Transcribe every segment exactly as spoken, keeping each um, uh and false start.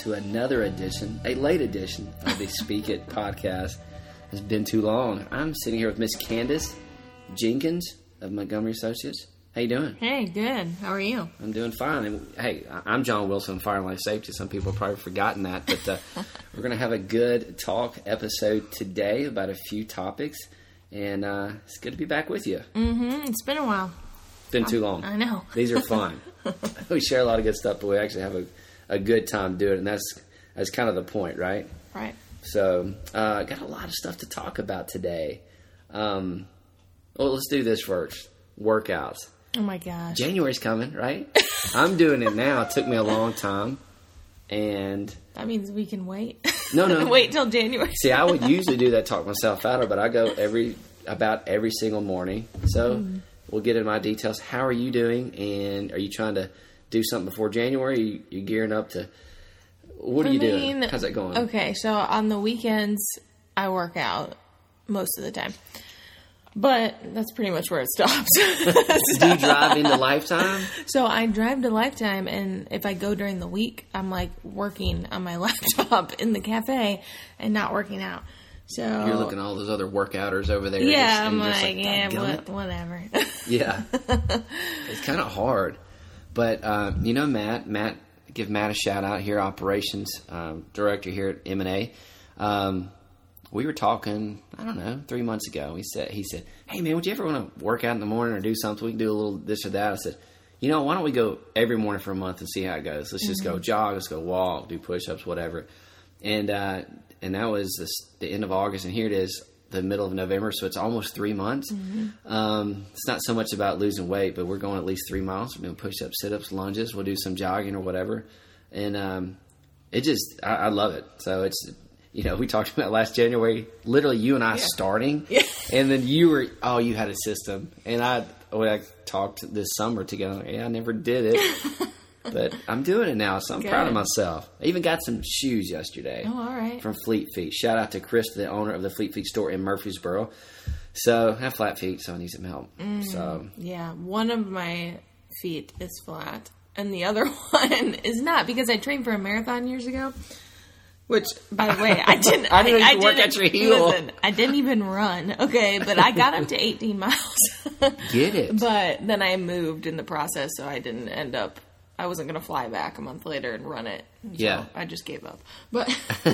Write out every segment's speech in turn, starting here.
to another edition, a late edition of the Speak It podcast. It's been too long. I'm sitting here with Miss Candace Jenkins of Montgomery Associates. How you doing? Hey, good. How are you? I'm doing fine. And hey, I'm John Wilson, Fire and Life Safety. Some people have probably forgotten that, but uh, we're going to have a good talk episode today about a few topics, and uh, it's good to be back with you. Mm-hmm. It's been a while. Been too long. I know. These are fun. We share a lot of good stuff, but we actually have a, a good time doing it, and that's that's kind of the point, right? Right. So, uh, got a lot of stuff to talk about today. Um, well, let's do this first. Workouts. Oh, my gosh. January's coming, right? I'm doing it now. It took me a long time, and... That means we can wait. No, no. Wait till January. See, I would usually do that, talk myself out of it, but I go every about every single morning, so... Mm. We'll get into my details. How are you doing? And are you trying to do something before January? Are you, you gearing up to... What are I you mean, doing? How's that going? Okay, so on the weekends, I work out most of the time. But that's pretty much where it stops. so, do you drive into Lifetime? So I drive to Lifetime, and if I go during the week, I'm like working on my laptop in the cafe and not working out. So you're looking at all those other workouters over there. Yeah, just, I'm like, like, yeah, what, whatever. Yeah. It's kind of hard. But, uh, you know, Matt, Matt, give Matt a shout out here, operations um, director here at M and A. Um, we were talking, I don't know, three months ago. He said, he said, hey, man, would you ever want to work out in the morning or do something? We can do a little this or that. I said, you know, why don't we go every morning for a month and see how it goes? Let's just mm-hmm. go jog, let's go walk, do push-ups, whatever. And, uh, And that was the, the end of August, and here it is, the middle of November, so it's almost three months. Mm-hmm. Um, it's not so much about losing weight, but we're going at least three miles. We're doing push-ups, sit-ups, lunges. We'll do some jogging or whatever. And um, it just, I, I love it. So it's, you know, we talked about last January, literally you and I yeah. starting, yeah. and then you were, oh, you had a system. And I, when I talked this summer together, yeah, I never did it. But I'm doing it now, so I'm Good. proud of myself. I even got some shoes yesterday. Oh, all right. From Fleet Feet. Shout out to Chris, the owner of the Fleet Feet store in Murfreesboro. So, I have flat feet, so I need some help. Mm, so yeah, one of my feet is flat, and the other one is not, because I trained for a marathon years ago. Which, by the way, I didn't. I didn't I, even I work didn't, at your heel. Listen, I didn't even run. Okay, but I got up to eighteen miles. Get it? But then I moved in the process, so I didn't end up. I wasn't going to fly back a month later and run it. So yeah. I just gave up. But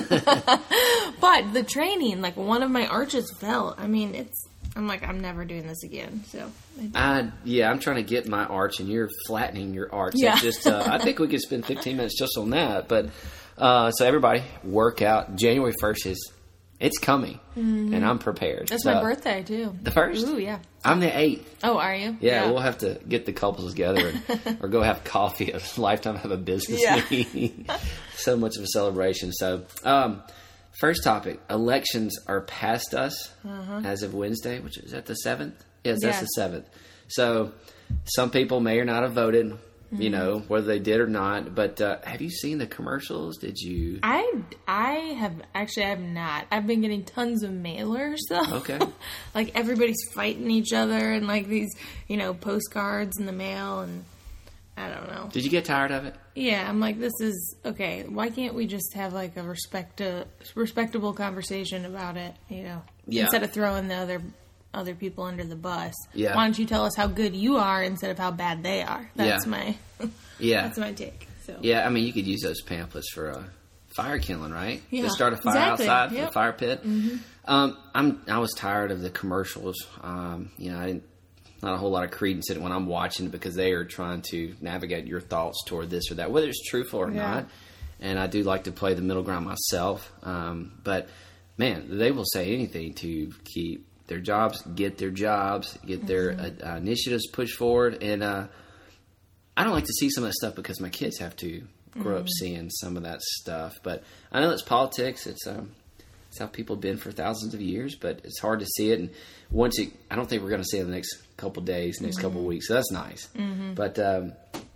but the training, like one of my arches fell. I mean, it's. I'm like, I'm never doing this again. So. I, I yeah, I'm trying to get my arch, and you're flattening your arch. Yeah. It's just, uh, I think we could spend fifteen minutes just on that. But uh, so everybody, work out. January first is. It's coming, mm-hmm. and I'm prepared. That's so, my birthday, too. The first? Ooh, yeah. I'm the eighth. Oh, are you? Yeah, yeah. We'll have to get the couples together and, or go have coffee at Lifetime, have a business yeah. meeting. So much of a celebration. So, um, first topic, elections are past us uh-huh. as of Wednesday, which is that the seventh? Yes, that's yeah. the seventh. So, some people may or not have voted. You know, whether they did or not. But uh, have you seen the commercials? Did you? I, I have actually I have not. I've been getting tons of mailers though. Okay. Like everybody's fighting each other and like these, you know, postcards in the mail, and I don't know. Did you get tired of it? Yeah, I'm like, this is okay. Why can't we just have like a respect a respectable conversation about it? You know, yeah. Instead of throwing the other. other people under the bus. Yeah. Why don't you tell us how good you are instead of how bad they are? That's yeah. my yeah. That's my take. So yeah, I mean, you could use those pamphlets for uh, fire killing, right? Yeah. Just start a fire exactly. outside yep. for the fire pit. Mm-hmm. Um, I'm I was tired of the commercials. Um, you know, I didn't not a whole lot of credence in it when I'm watching it because they are trying to navigate your thoughts toward this or that, whether it's truthful or yeah. not. And I do like to play the middle ground myself. Um, but man, they will say anything to keep their jobs, get their jobs, get their mm-hmm. uh, initiatives pushed forward. And uh, I don't like to see some of that stuff because my kids have to grow mm-hmm. up seeing some of that stuff. But I know it's politics. It's um, it's how people have been for thousands of years, but it's hard to see it. And once it, I don't think we're going to see it in the next couple days, next mm-hmm. couple weeks. So that's nice. Mm-hmm. But um,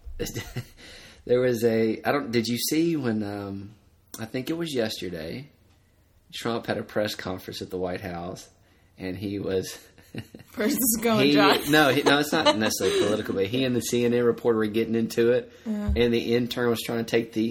there was a, I don't, did you see when, um, I think it was yesterday, Trump had a press conference at the White House. And he was... Where's this going, he, John? no, he, no, it's not necessarily political, but he and the C N N reporter were getting into it. Yeah. And the intern was trying to take the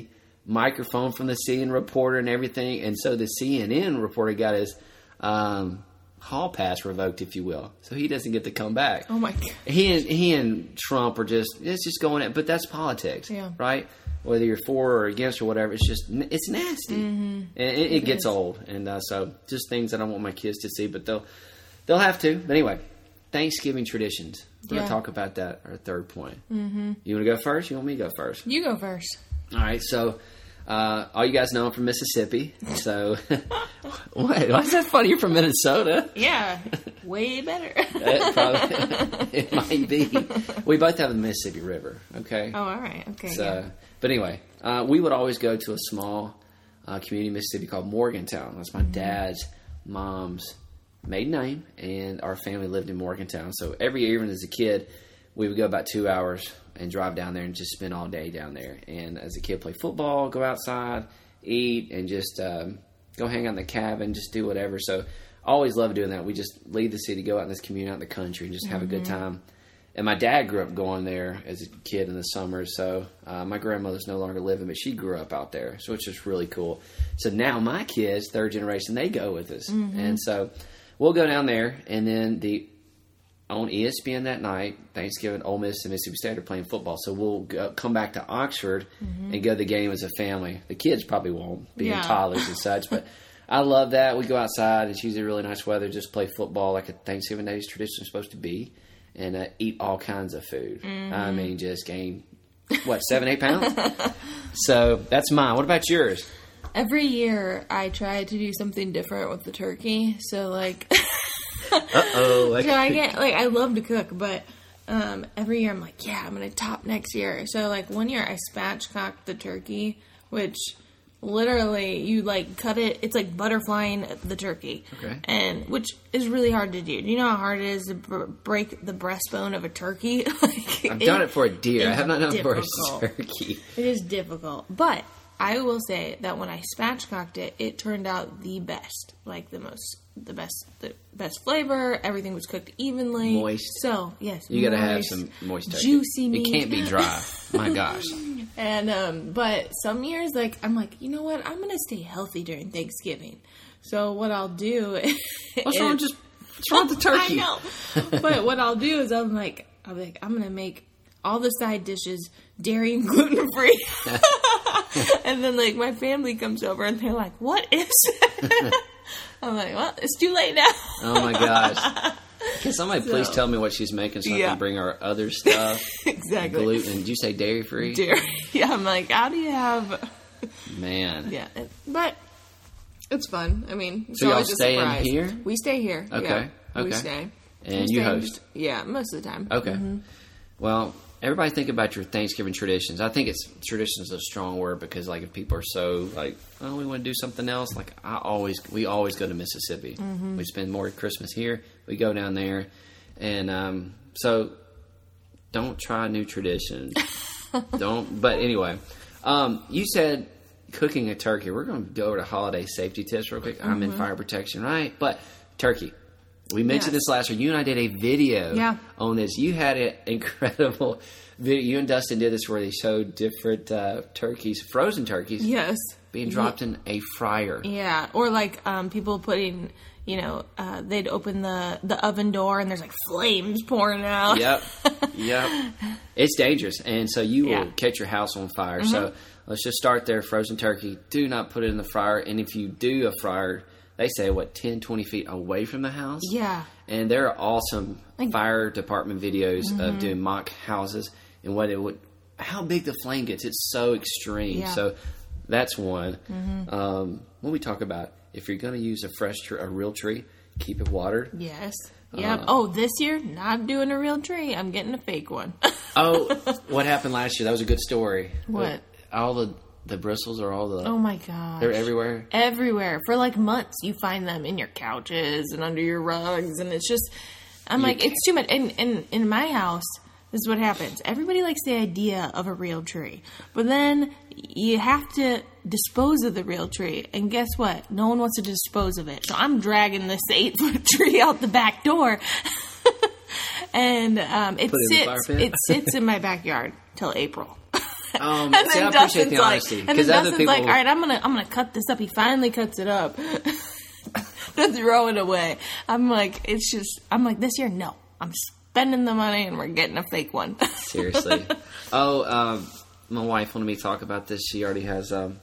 microphone from the C N N reporter and everything. And so the C N N reporter got his um, hall pass revoked, if you will. So he doesn't get to come back. Oh, my God. He and, he and Trump are just, it's just going at, but that's politics, yeah. right? Whether you're for or against or whatever, it's just, it's nasty. Mm-hmm. And it, it, it gets is. old. And uh, so just things I don't want my kids to see, but they'll, they'll have to. But anyway, Thanksgiving traditions. We're yeah. going to talk about that, our third point. Mm-hmm. You want to go first? You want me to go first? You go first. All right, so uh, all you guys know I'm from Mississippi. So, what? Why is that funny? You're from Minnesota? Yeah, way better. it, probably, it might be. We both have the Mississippi River, okay? Oh, all right, okay. So, yeah. But anyway, uh, we would always go to a small uh, community in Mississippi called Morgantown. That's my mm-hmm. dad's mom's maiden name, and our family lived in Morgantown. So every year, even as a kid, we would go about two hours and drive down there and just spend all day down there. And as a kid, play football, go outside, eat, and just um, go hang out in the cabin, just do whatever. So I always loved doing that. We just leave the city, go out in this community, out in the country, and just have mm-hmm. a good time. And my dad grew up going there as a kid in the summers. So uh, my grandmother's no longer living, but she grew up out there. So it's just really cool. So now my kids, third generation, they go with us. Mm-hmm. And so we'll go down there, and then the on E S P N that night, Thanksgiving, Ole Miss and Mississippi State are playing football. So we'll go, come back to Oxford mm-hmm. and go to the game as a family. The kids probably won't, being yeah. toddlers and such. But I love that. We go outside. It's usually really nice weather. Just play football like a Thanksgiving Day's tradition is supposed to be. And uh, eat all kinds of food. Mm-hmm. I mean, just gain, what, seven, eight pounds? So that's mine. What about yours? Every year I try to do something different with the turkey. So, like... Uh-oh. Like, so I get, like, I love to cook, but um, every year I'm like, yeah, I'm going to top next year. So, like, one year I spatchcocked the turkey, which literally you, like, cut it. It's like butterflying the turkey. Okay. And, which is really hard to do. Do you know how hard it is to b- break the breastbone of a turkey? like, I've it, done it for a deer. I have not done it for a turkey. It is difficult. But I will say that when I spatchcocked it, it turned out the best. Like, the most... the best the best flavor. Everything was cooked evenly. Moist. So, yes. You got to have some moist turkey. Juicy meat. It can't be dry. My gosh. And, um, but some years, like, I'm like, you know what? I'm going to stay healthy during Thanksgiving. So, what I'll do is... What's wrong, just, what's wrong with the turkey? I know. But what I'll do is I'm like, I'll be like, I'm going to make all the side dishes dairy and gluten-free. And then, like, my family comes over and they're like, what is it? I'm like, well, it's too late now. Oh, my gosh. Can somebody so, please tell me what she's making so yeah. I can bring our other stuff? Exactly. Gluten. Did you say dairy-free? Dairy. Yeah, I'm like, how do you have... Man. Yeah, but it's fun. I mean, it's so y'all always a stay surprise. in here? We stay here. Okay. Yeah, okay. We stay. And we you stay, host? Yeah, most of the time. Okay. Mm-hmm. Well... Everybody think about your Thanksgiving traditions. I think it's tradition is a strong word because, like, if people are so like, oh, we want to do something else. Like, I always, we always go to Mississippi. Mm-hmm. We spend more Christmas here. We go down there, and um, so don't try new traditions. don't. But anyway, um, you said cooking a turkey. We're going to go over to holiday safety tips real quick. Mm-hmm. I'm in fire protection, right? But turkey. We mentioned yes. this last year. You and I did a video yeah. on this. You had an incredible video. You and Dustin did this where they showed different uh, turkeys, frozen turkeys. Yes. Being dropped yeah. in a fryer. Yeah. Or like um, people putting, you know, uh, they'd open the, the oven door and there's like flames pouring out. Yep. Yep. It's dangerous. And so you will yeah. catch your house on fire. Mm-hmm. So let's just start there. Frozen turkey. Do not put it in the fryer. And if you do a fryer... They say, what, ten, twenty feet away from the house? Yeah. And there are awesome like, fire department videos mm-hmm. of doing mock houses and what it would, how big the flame gets. It's so extreme. Yeah. So that's one. Mm-hmm. Um, when we talk about, if you're going to use a fresh tree, a real tree, keep it watered. Yes. Yep. Uh, oh, this year, not doing a real tree. I'm getting a fake one. Oh, what happened last year? That was a good story. What? All the... The bristles are all the... Oh, my gosh. They're everywhere? Everywhere. For, like, months, you find them in your couches and under your rugs, and it's just... I'm you like, can't. It's too much. And, and in my house, this is what happens. Everybody likes the idea of a real tree. But then you have to dispose of the real tree. And guess what? No one wants to dispose of it. So I'm dragging this eight-foot tree out the back door. And um, it, sits, it, it sits in my backyard till April. Um, and see, then I appreciate Dustin's the like, honesty. and then 'cause other Dustin's people, like, all right, I'm gonna, I'm gonna cut this up. He finally cuts it up to throw it away. I'm like, it's just, I'm like, this year, no, I'm spending the money and we're getting a fake one. seriously. Oh, um, my wife wanted me to talk about this. She already has um,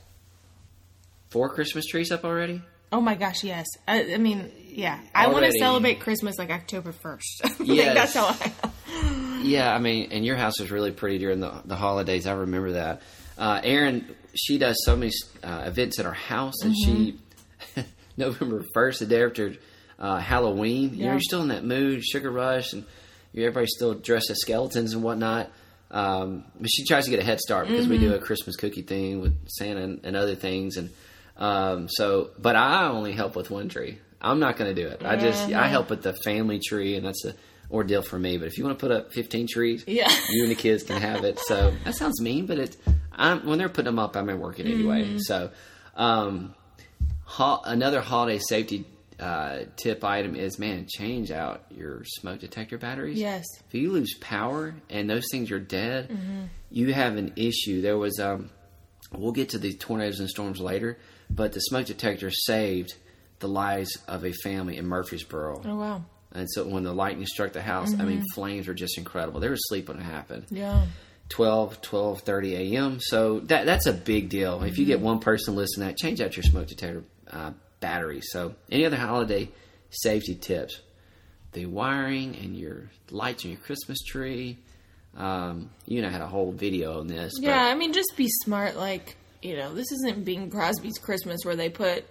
four Christmas trees up already. Oh my gosh, yes. I, I mean, yeah. I want to Already. celebrate Christmas like October first. I think Yes. that's how I Yeah, I mean, and your house was really pretty during the the holidays. I remember that. Uh, Erin, she does so many uh, events at our house, and Mm-hmm. she November first, the day after uh, Halloween. You know, Yeah. you're still in that mood, sugar rush, and you're, everybody's still dressed as skeletons and whatnot. Um, but she tries to get a head start because we Mm-hmm. do a Christmas cookie thing with Santa and, and other things, and um, so. But I only help with one tree. I'm not going to do it. I just I help with the family tree, and that's a ordeal for me. But if you want to put up fifteen trees, Yeah. you and the kids can have it. So that sounds mean, but it. I'm, when they're putting them up, I'm at work it anyway. Mm-hmm. So um, ho- another holiday safety uh, tip item is, man, change out your smoke detector batteries. Yes. If you lose power and those things are dead, Mm-hmm. you have an issue. There was, um, we'll get to the tornadoes and storms later, but the smoke detector saved the lives of a family in Murfreesboro. Oh, wow. And so when the lightning struck the house, I mean, flames were just incredible. They were asleep when it happened. Yeah. twelve, twelve thirty a.m. So that that's a big deal. If you get one person listening to that, change out your smoke detector uh, battery. So any other holiday safety tips? The wiring and your lights on your Christmas tree. Um, you and I had a whole video on this. Yeah, I mean, just be smart. Like, you know, this isn't Bing Crosby's Christmas where they put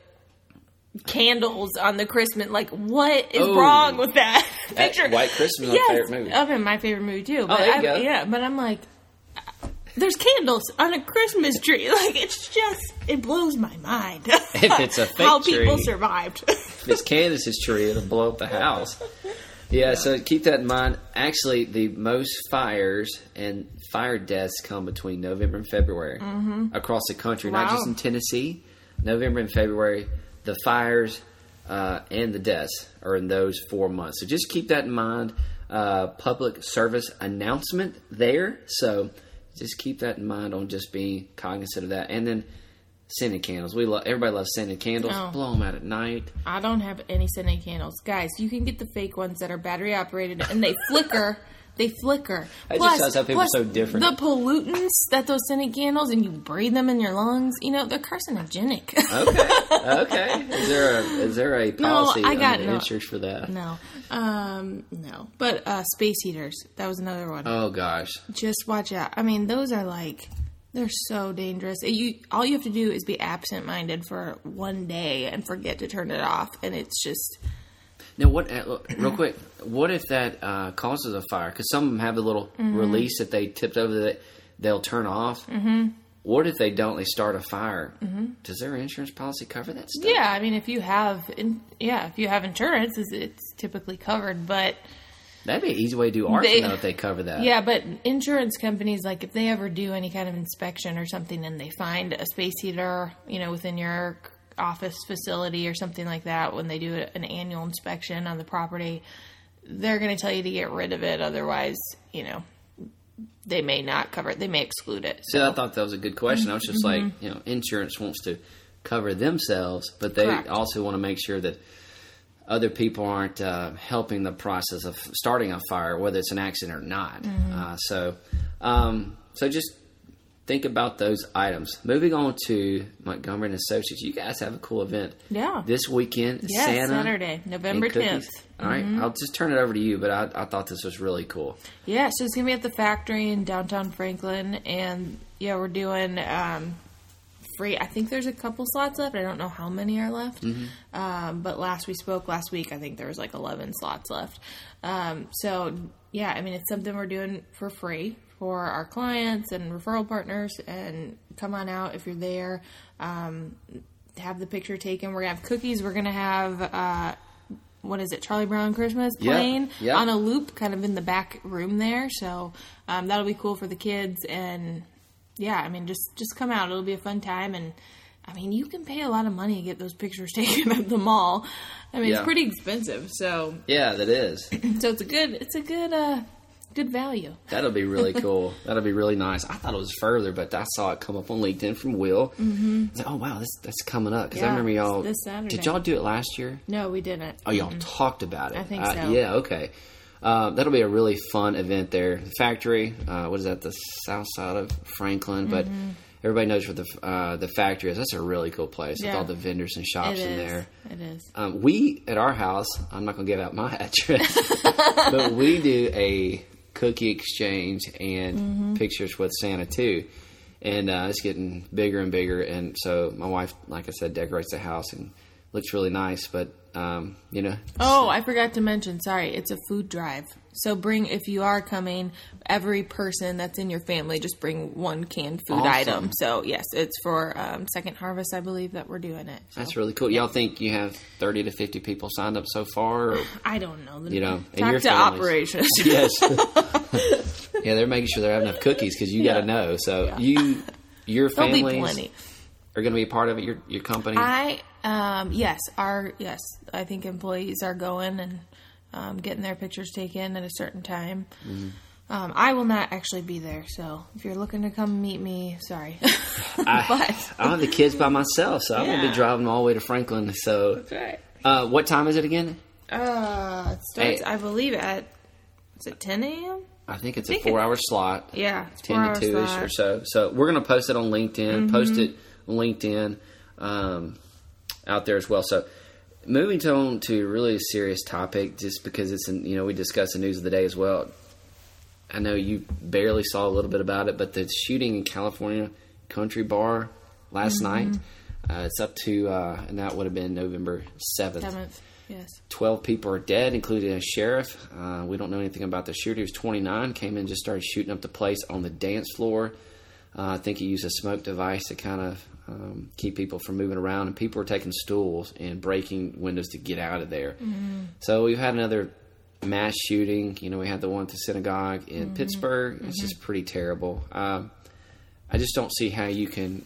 candles on the Christmas. Like, what is Oh. wrong with that? That Picture. White Christmas is Yes, my favorite movie. I mean, my favorite movie too. But there you I, go. Yeah, but I'm like, there's candles on a Christmas tree. Like, it's just, it blows my mind. If it's a fake how people tree. survived. If it's Candace's tree, it'll blow up the house. Yeah, so keep that in mind. Actually, the most fires and fire deaths come between November and February across the country, not Wow. just in Tennessee. November and February, the fires uh, and the deaths are in those four months. So just keep that in mind. Uh, public service announcement there. So just keep that in mind on just being cognizant of that. And then scented candles. We love, everybody loves scented candles. Oh. Blow them out at night. I don't have any scented candles. Guys, you can get the fake ones that are battery operated and they flicker. They flicker. That just shows how people are plus so different. The pollutants that those scented candles and you breathe them in your lungs, you know, they're carcinogenic. Okay. Okay. Is there a is there a policy I got on no- insurance for that? no. Um, no. But uh, space heaters, that was another one. Oh gosh. Just watch out. I mean, those are like, they're so dangerous. You all you have to do is be absent-minded for one day and forget to turn it off, and it's just Now, what? uh, look, Real quick, what if that uh, causes a fire? Because some of them have a little Mm-hmm. release that they tipped over that they'll turn off. Mm-hmm. What if they don't? They start a fire. Mm-hmm. Does their insurance policy cover that stuff? yeah. I mean, if you have, in, yeah, if you have insurance, it's, it's typically covered. But That'd be an easy way to do arson They- though if they cover that. yeah, but insurance companies, like if they ever do any kind of inspection or something, and they find a space heater, you know, within your office facility or something like that, when they do an annual inspection on the property, they're going to tell you to get rid of it. Otherwise, you know, they may not cover it. They may exclude it. So I thought that was a good question. I was just Mm-hmm. like, you know, insurance wants to cover themselves, but they Correct. also want to make sure that other people aren't uh, helping the process of starting a fire, whether it's an accident or not. Mm-hmm. Uh, so, um, so just think about those items. Moving on to Montgomery and Associates, you guys have a cool event. Yeah. This weekend, Yes, Santa Saturday, and November cookies. tenth. All right, I'll just turn it over to you, but I, I thought this was really cool. Yeah, so it's going to be at the factory in downtown Franklin. And yeah, we're doing um, free. I think there's a couple slots left. I don't know how many are left. Um, but last we spoke last week, I think there was like eleven slots left. Um, so yeah, I mean, it's something we're doing for free for our clients and referral partners. And come on out if you're there. Um, have the picture taken. We're going to have cookies. We're going to have... Uh, what is it, Charlie Brown Christmas Yeah, playing yeah. on a loop kind of in the back room there. So um, that'll be cool for the kids. And yeah, I mean, just, just come out. It'll be a fun time. And I mean, you can pay a lot of money to get those pictures taken at the mall. I mean, Yeah. it's pretty expensive. So, Yeah, that is. so it's a good, it's a good, uh, good value. That'll be really cool. That'll be really nice. I thought it was further, but I saw it come up on LinkedIn from Will. Mm-hmm. I was like, oh, wow, this, that's coming up. Because yeah, I remember y'all... this Saturday. Did y'all do it last year? No, we didn't. Oh, y'all mm-hmm. talked about it. I think uh, so. Yeah, okay. Uh, that'll be a really fun event there. The factory, uh, what is that, the south side of Franklin? But mm-hmm. everybody knows where the uh, the factory is. That's a really cool place yeah. with all the vendors and shops it in is. there. It is. Um, we, at our house, I'm not going to give out my address, but we do a cookie exchange and mm-hmm. pictures with Santa, too. And uh, it's getting bigger and bigger. And so my wife, like I said, decorates the house and looks really nice, but... Um, you know. Oh, I forgot to mention. Sorry, it's a food drive. So bring, if you are coming, every person that's in your family, just bring one canned food awesome. item. So yes, it's for um, Second Harvest, I believe, that we're doing it. So. That's really cool. Y'all think you have thirty to fifty people signed up so far? Or, I don't know. You know, talk your to families. Operations. Yes. Yeah, they're making sure they have enough cookies because you yeah. got to know. So yeah. you, your families are going to be a part of it. Your your company. I. Um, yes, our, yes, I think employees are going and, um, getting their pictures taken at a certain time. Mm-hmm. Um, I will not actually be there. So if you're looking to come meet me, sorry. I, but. I have the kids by myself, so yeah. I'm going to be driving all the way to Franklin. So, that's right. Uh, what time is it again? Uh, it starts, hey. I believe at, is it ten a.m.? I think it's I think a four hour slot. Yeah. ten to two-ish or so. So we're going to post it on LinkedIn, mm-hmm. post it on LinkedIn, um, out there as well. So moving to on to really a serious topic, just because it's in, you know, we discussed the news of the day as well. I know you barely saw a little bit about it, but the shooting in California Country Bar last mm-hmm. night, uh, it's up to, uh, and that would have been November seventh. seventh, yes. twelve people are dead, including a sheriff. Uh, we don't know anything about the shooter. He was twenty-nine, came in and just started shooting up the place on the dance floor. Uh, I think he used a smoke device to kind of um, keep people from moving around, and people were taking stools and breaking windows to get out of there. Mm-hmm. So we've had another mass shooting. You know, we had the one at the synagogue in mm-hmm. Pittsburgh. It's mm-hmm. just pretty terrible. Um, I just don't see how you can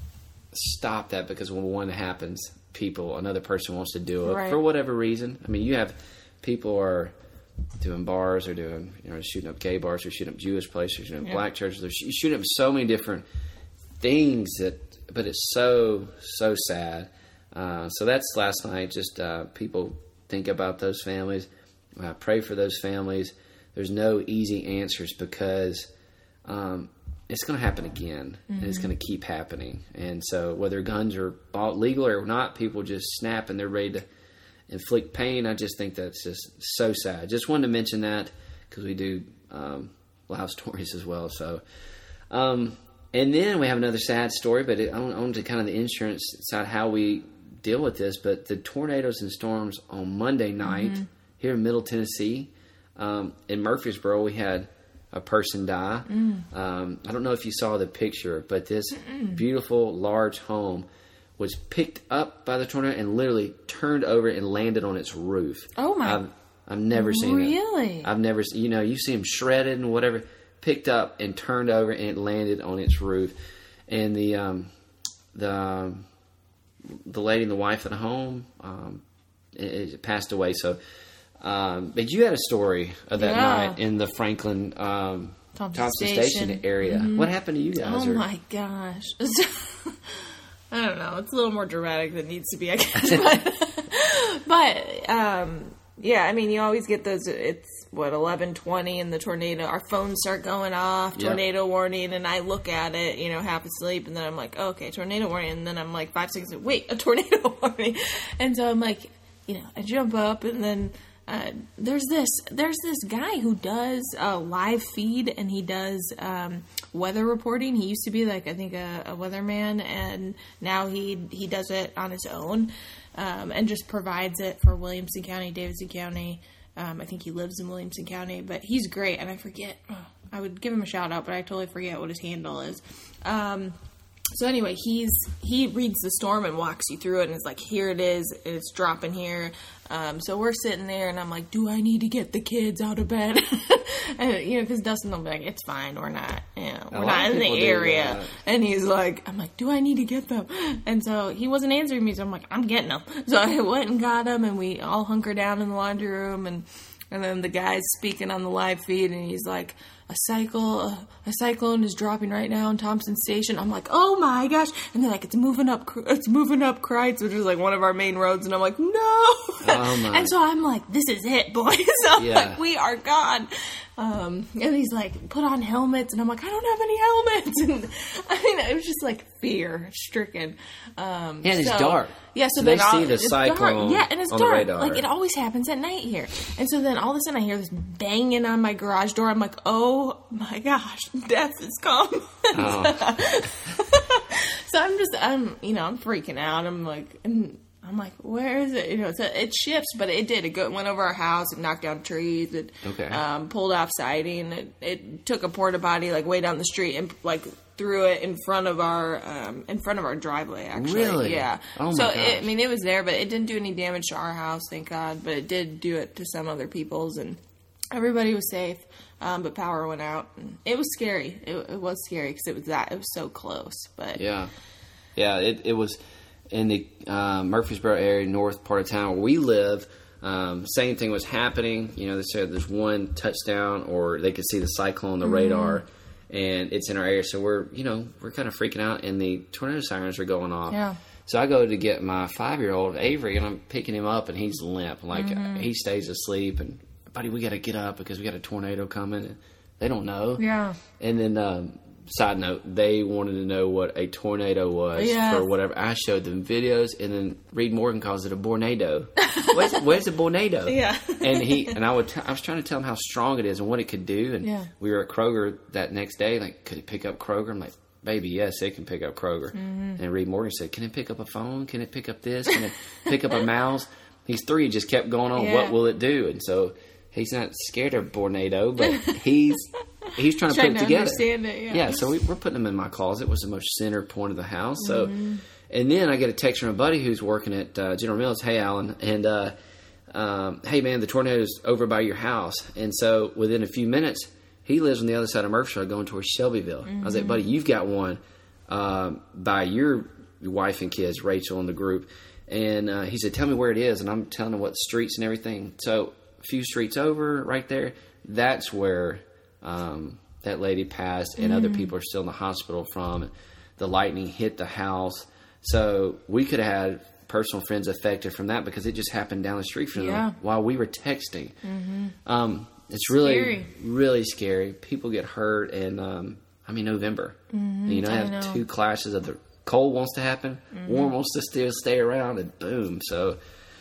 stop that, because when one happens, people, another person wants to do it right. for whatever reason. I mean, you have people are doing bars, or doing, you know, shooting up gay bars, or shooting up Jewish places, or shooting up yeah. black churches. They're sh- shooting up so many different things that, but it's so, so sad. Uh, so that's last night. Just uh, people think about those families. Uh, pray for those families. There's no easy answers, because um, it's going to happen again, mm-hmm. and it's going to keep happening. And so whether guns are legal or not, people just snap and they're ready to inflict pain. I just think that's just so sad. Just wanted to mention that, because we do um, loud stories as well. So, um, and then we have another sad story, but it, I want to kind of the insurance side, how we deal with this. But the tornadoes and storms on Monday night mm-hmm. here in Middle Tennessee, um, in Murfreesboro, we had a person die. Mm. Um, I don't know if you saw the picture, but this Mm-mm. beautiful large home was picked up by the tornado and literally turned over and landed on its roof. Oh my! I've, I've never seen really? it. Really? I've never, you know, you see them shredded and whatever, picked up and turned over, and it landed on its roof. And the um, the um, the lady and the wife of the home um, it, it passed away. So, um, but you had a story of that yeah. night in the Franklin um, Thompson, Thompson Station, Station area. Mm-hmm. What happened to you guys? Oh or? my gosh! I don't know. It's a little more dramatic than it needs to be, I guess. But, but um, yeah, I mean, you always get those. It's what eleven twenty, and the tornado. Our phones start going off, tornado yep. warning, and I look at it, you know, half asleep, and then I'm like, oh, okay, tornado warning, and then I'm like five seconds. Wait, a tornado warning, and so I'm like, you know, I jump up, and then. Uh, there's this there's this guy who does a live feed, and he does um, weather reporting. He used to be like I think a, a weatherman, and now he he does it on his own, um, and just provides it for Williamson County, Davidson County. Um, I think he lives in Williamson County, but he's great. And I forget. Oh, I would give him a shout out, but I totally forget what his handle is. Um, So anyway, he's he reads the storm and walks you through it, and it's like, here it is, it's dropping here. Um, so we're sitting there, and I'm like, do I need to get the kids out of bed? And you know, because Dustin will be like, it's fine, we're not, you know, we're not in the area. And he's like, I'm like, do I need to get them? And so he wasn't answering me, so I'm like, I'm getting them. So I went and got them, and we all hunkered down in the laundry room, and And then the guy's speaking on the live feed, and he's like, a cycle, a, a cyclone is dropping right now in Thompson Station. I'm like, oh my gosh. And they're like, it's moving up, it's moving up Kreitz, which is like one of our main roads. And I'm like, no. Oh my. And so I'm like, this is it, boys. I'm Yeah. like, we are gone. Um, and he's like, put on helmets. And I'm like, I don't have any helmets. And I mean, it was just like fear stricken. Um, Yeah, and it's so, dark. Yeah, so, So then they all, see the it's cyclone dark. Yeah, and it's on the dark. radar. Like, it always happens at night here. And so then all of a sudden I hear this banging on my garage door. I'm like, oh my gosh, death has come. Oh. So I'm just, I'm, you know, I'm freaking out. I'm like, and I'm like, where is it? You know, so it shifts, but it did. It go, went over our house. It knocked down trees. It Okay. um, pulled off siding. It, it took a porta potty like way down the street and like threw it in front of our um, in front of our driveway. Actually, Really? yeah. Oh my so gosh. it, I mean, it was there, but it didn't do any damage to our house, thank God. But it did do it to some other people's, and everybody was safe. Um, but power went out. And it was scary. It, it was scary because it was that it was so close. But Yeah. Yeah, it, it was in the uh, Murfreesboro area, north part of town where we live. Um, same thing was happening. You know, they said there's one touchdown, or they could see the cyclone on the radar, and it's in our area. So we're, you know, we're kind of freaking out, and the tornado sirens are going off. Yeah. So I go to get my five-year-old, Avery, and I'm picking him up, and he's limp. Like, Mm-hmm. he stays asleep, and, buddy, we got to get up because we got a tornado coming. And they don't know. yeah. And then, um, side note, they wanted to know what a tornado was Yes. for whatever. I showed them videos, and then Reed Morgan calls it a bornado. where's, where's a bornado? Yeah. And he and I would t- I was trying to tell him how strong it is and what it could do. And Yeah. we were at Kroger that next day. Like, could it pick up Kroger? I'm like, baby, yes, it can pick up Kroger. Mm-hmm. And Reed Morgan said, can it pick up a phone? Can it pick up this? Can it pick up a mouse? These three just kept going on. Yeah. What will it do? And so he's not scared of bornado, but he's he's trying to Trying put it to together. understand it, yeah. Yeah, so we, we're putting them in my closet. It was the most center point of the house. So, Mm-hmm. and then I get a text from a buddy who's working at uh, General Mills. Hey, Alan, and uh, um, hey, man, the tornado's over by your house. And so within a few minutes, he lives on the other side of Murfreesboro, going towards Shelbyville. Mm-hmm. I was like, buddy, you've got one um, by your wife and kids, Rachel, in the group. And uh, he said, tell me where it is. And I'm telling him what streets and everything. So a few streets over, right there, that's where um, that lady passed, and mm. other people are still in the hospital from it. The lightning hit the house. So we could have had personal friends affected from that because it just happened down the street from Yeah. them while we were texting. Mm-hmm. Um, it's really, Scary. really scary. People get hurt in, um, I mean, November. Mm-hmm. And, you know, I have know. two clashes of the cold wants to happen, Mm-hmm. warm wants to still stay around, and boom. So,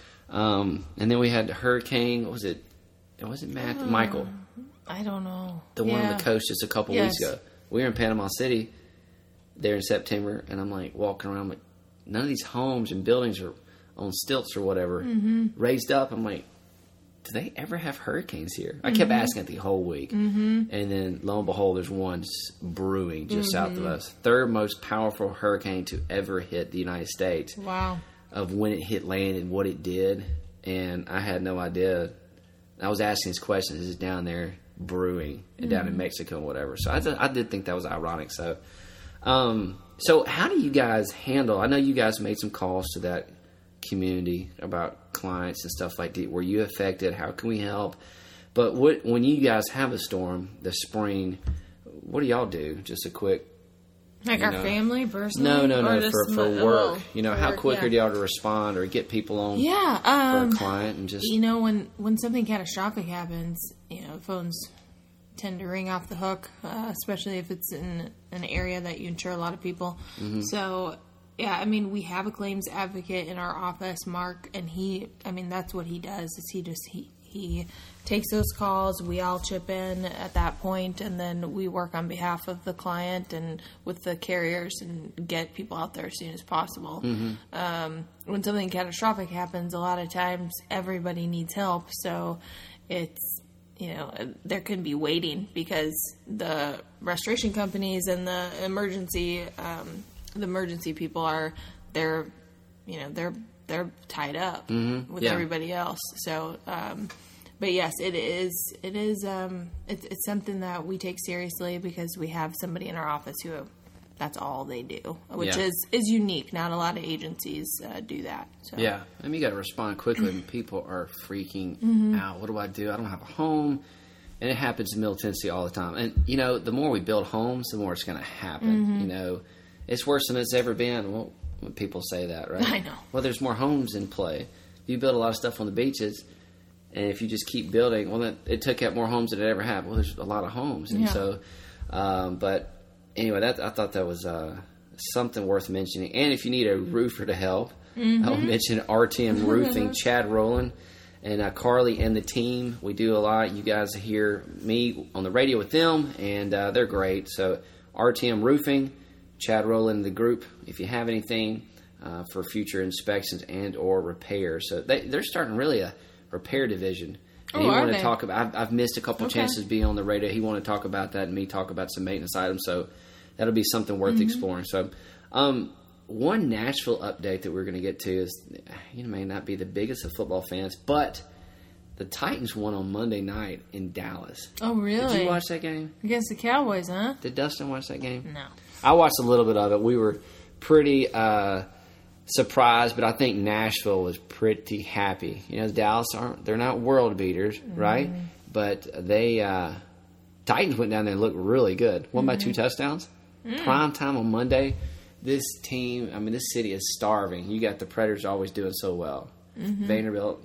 um, and then we had the hurricane. What was it? It wasn't Matt, Uh, Michael, I don't know. the one yeah. on the coast just a couple Yes. weeks ago. We were in Panama City there in September, and I'm like walking around, like none of these homes and buildings are on stilts or whatever, Mm-hmm. raised up. I'm like, do they ever have hurricanes here? I kept asking it the whole week, mm-hmm. and then lo and behold, there's one s- brewing just south Mm-hmm. of us. Third most powerful hurricane to ever hit the United States. Wow. Of when it hit land and what it did, and I had no idea. I was asking these questions. Is it down there brewing and down in Mexico and whatever? So I, th- I did think that was ironic. So, um, so how do you guys handle? I know you guys made some calls to that community about clients and stuff like that. Were you affected? How can we help? But what when you guys have a storm this spring, what do y'all do? Just a quick. Like You our know. family, personally? No, no, Or no. just For, for my- work, oh, you know, for how work, quick yeah. are y'all to respond or get people on Yeah, for um, a client and just you know, when, when something catastrophic happens, you know, phones tend to ring off the hook, uh, especially if it's in an area that you insure a lot of people. Mm-hmm. So, yeah, I mean, we have a claims advocate in our office, Mark, and he, I mean, that's what he does, is he just, he, he takes those calls, we all chip in at that point, and then we work on behalf of the client and with the carriers and get people out there as soon as possible. Mm-hmm. Um, when something catastrophic happens, a lot of times everybody needs help, so it's, you know, there can be waiting because the restoration companies and the emergency, um, the emergency people are, they're, you know, they're, they're tied up Mm-hmm. with Yeah. everybody else. So, um, but yes, it is, it is, um, it's, it's something that we take seriously because we have somebody in our office who that's all they do, which Yeah. is, is unique. Not a lot of agencies uh, do that. So. Yeah. I mean, you got to respond quickly, and people are freaking Mm-hmm. out. What do I do? I don't have a home. And it happens in Middle Tennessee all the time. And, you know, the more we build homes, the more it's going to happen. Mm-hmm. You know, it's worse than it's ever been. Well, when people say that, right? I know. Well, there's more homes in play. You build a lot of stuff on the beaches, and if you just keep building, well, it, it took out more homes than it ever had. Well, there's a lot of homes. And Yeah. so, um, but anyway, that I thought that was uh, something worth mentioning. And if you need a roofer to help, Mm-hmm. I'll mention R T M Roofing, Chad Rowland. And uh, Carly and the team, we do a lot. You guys hear me on the radio with them, and uh, they're great. So R T M Roofing, Chad Rowland, the group, if you have anything uh, for future inspections and or repairs. So they, they're starting really a repair division. And Oh, he are wanted they? to talk about, I've, I've missed a couple Okay. chances to be on the radio. He wanted to talk about that and me talk about some maintenance items. So that'll be something worth Mm-hmm. exploring. So um, one Nashville update that we're going to get to is, you may not be the biggest of football fans, but the Titans won on Monday night in Dallas. Oh, really? Did you watch that game? Against the Cowboys, huh? Did Dustin watch that game? No. I watched a little bit of it. We were pretty uh, surprised, but I think Nashville was pretty happy. You know, Dallas aren't, they're not world beaters, right? But they, uh, Titans went down there and looked really good. Won by two touchdowns. Prime time on Monday. This team, I mean, this city is starving. You got the Predators always doing so well. Vanderbilt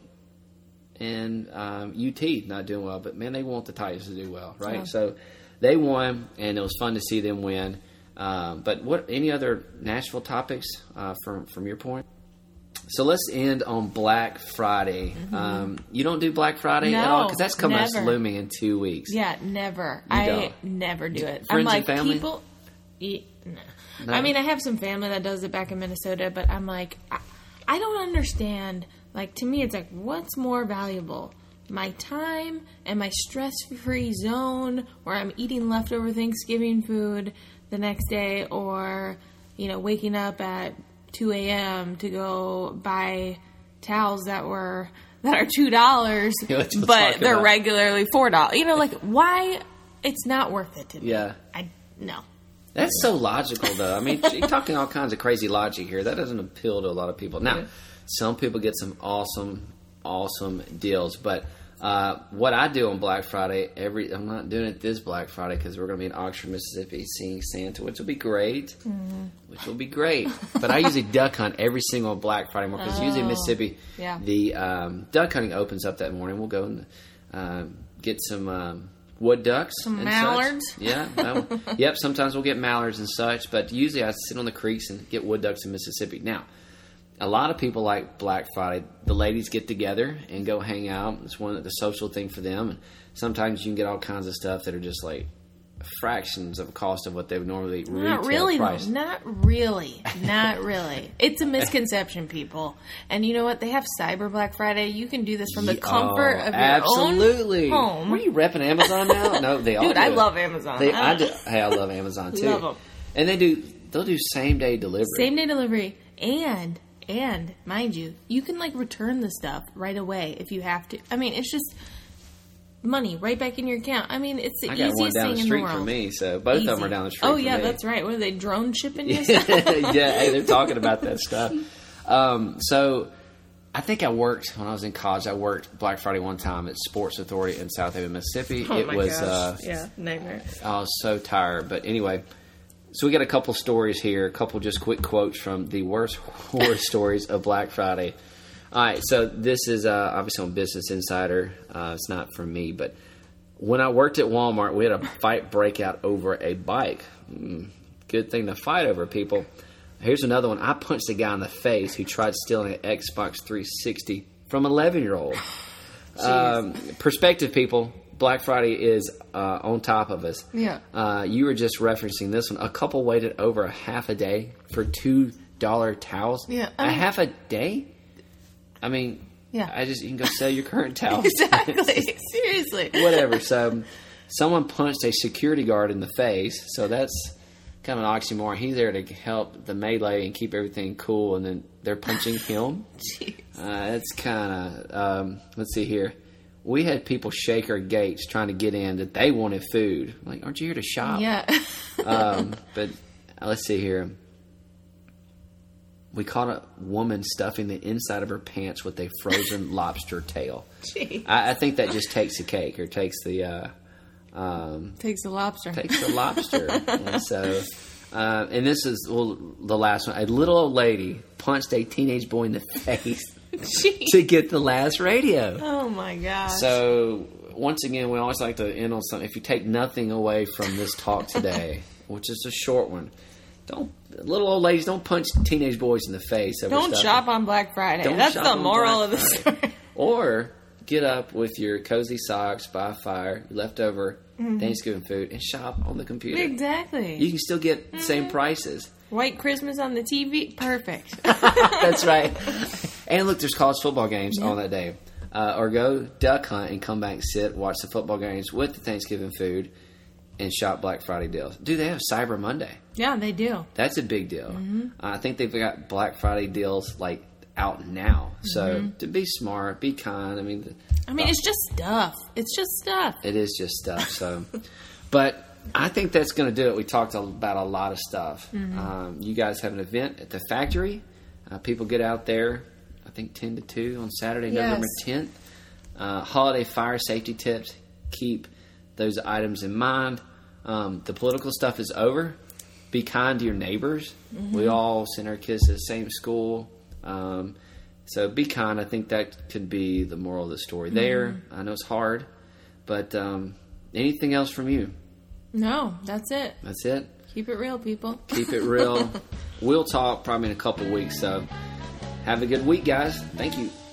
and um, U T not doing well, but man, they want the Titans to do well, right? Yeah. So they won, and it was fun to see them win. Um, but what? Any other Nashville topics uh, from from your point? So let's end on Black Friday. Um, you don't do Black Friday at all No, because that's coming up never. looming in two weeks. Yeah, never. You I don't? never do it. Friends I'm and like, family? people. Yeah, no. No? I mean, I have some family that does it back in Minnesota, but I'm like, I, I don't understand. Like, to me, it's like, what's more valuable? My time and my stress-free zone where I'm eating leftover Thanksgiving food the next day, or, you know, waking up at two a.m. to go buy towels that were that are two dollars, Yeah, what you're but talking they're about. regularly four dollars. You know, like, why? It's not worth it to me. Yeah. I no. That's so logical, though. I mean, you're talking all kinds of crazy logic here. That doesn't appeal to a lot of people. Now, Yeah. some people get some awesome, awesome deals. But uh, what I do on Black Friday, every I'm not doing it this Black Friday because we're going to be in Oxford, Mississippi, seeing Santa, which will be great. Mm-hmm. Which will be great. But I usually duck hunt every single Black Friday morning because usually in Oh, Mississippi, yeah. the um, duck hunting opens up that morning. We'll go and uh, get some. Um, Wood ducks, Some and mallards? such. Yeah, well, yep. Sometimes we'll get mallards and such, but usually I sit on the creeks and get wood ducks in Mississippi. Now, a lot of people like Black Friday. The ladies get together and go hang out. It's one of the social thing for them. And sometimes you can get all kinds of stuff that are just like fractions of the cost of what they would normally retail Not really, price. though. Not really. Not really. It's a misconception, people. And you know what? They have Cyber Black Friday. You can do this from the Ye- comfort oh, of your absolutely. own home. What are you repping Amazon now? No, they all Dude, do I it. love Amazon. They, I do, hey, I love Amazon too. Love 'em. And they do. They'll do same day delivery. Same day delivery. And, and, mind you, you can, like, return the stuff right away if you have to. I mean, it's just money right back in your account. I mean, it's the I got easiest one down thing the in the street world. from me, so both Easy. of them are down the street. Oh, from yeah, me. that's right. What are they, drone shipping you? yeah, hey, they're talking about that stuff. Um, so I think I worked when I was in college. I worked Black Friday one time at Sports Authority in South Haven, Mississippi. Oh, it my was gosh. uh, yeah, nightmare. I was so tired, but anyway. So we got a couple stories here, a couple just quick quotes from the worst horror stories of Black Friday. All right, so this is uh, obviously on Business Insider. Uh, it's not from me, but when I worked at Walmart, we had a fight break out over a bike. Mm, good thing to fight over, people. Here's another one. I punched a guy in the face who tried stealing an Xbox three sixty from an eleven-year-old. Um, perspective, people. Black Friday is uh, on top of us. Yeah. Uh, you were just referencing this one. A couple waited over a half a day for two dollar towels. Yeah, a I mean- half a day. I mean, Yeah. I just you can go sell your current towels. Exactly. Seriously. Whatever. So, someone punched a security guard in the face. So that's kind of an oxymoron. He's there to help the melee and keep everything cool, and then they're punching him. Jeez. Uh, it's kind of, um, let's see here. We had people shake our gates trying to get in that they wanted food. Like, aren't you here to shop? Yeah. um, but let's see here. We caught a woman stuffing the inside of her pants with a frozen lobster tail. I, I think that just takes the cake, or takes the uh, um, takes the lobster. Takes the lobster. And so, uh, and this is well, the last one. A little old lady punched a teenage boy in the face to get the last radio. Oh my gosh! So once again, we always like to end on something. If you take nothing away from this talk today, which is a short one. Don't little old ladies don't punch teenage boys in the face. Over don't stuff. shop on Black Friday. Don't That's shop the on moral Black of the Friday. story. Or get up with your cozy socks by a fire, leftover mm-hmm. Thanksgiving food, and shop on the computer. Exactly. You can still get the mm-hmm. same prices. White Christmas on the T V, perfect. That's right. And look, there's college football games yeah. on that day. Uh, or go duck hunt and come back and sit, watch the football games with the Thanksgiving food. And shop Black Friday deals. Do they have Cyber Monday? Yeah, they do. That's a big deal. Mm-hmm. Uh, I think they've got Black Friday deals like out now. So mm-hmm. to be smart, be kind. I mean, the, I mean, uh, it's just stuff. It's just stuff. It is just stuff. So, but I think that's going to do it. We talked about a lot of stuff. Mm-hmm. Um, you guys have an event at the factory. Uh, people get out there. I think ten to two on Saturday, yes. November tenth. Uh, holiday fire safety tips. Keep those items in mind. Um, the political stuff is over. Be kind to your neighbors. Mm-hmm. We all send our kids to the same school. Um, so be kind. I think that could be the moral of the story mm-hmm. there. I know it's hard. But um, anything else from you? No, that's it. That's it? Keep it real, people. Keep it real. We'll talk probably in a couple weeks. So have a good week, guys. Thank you.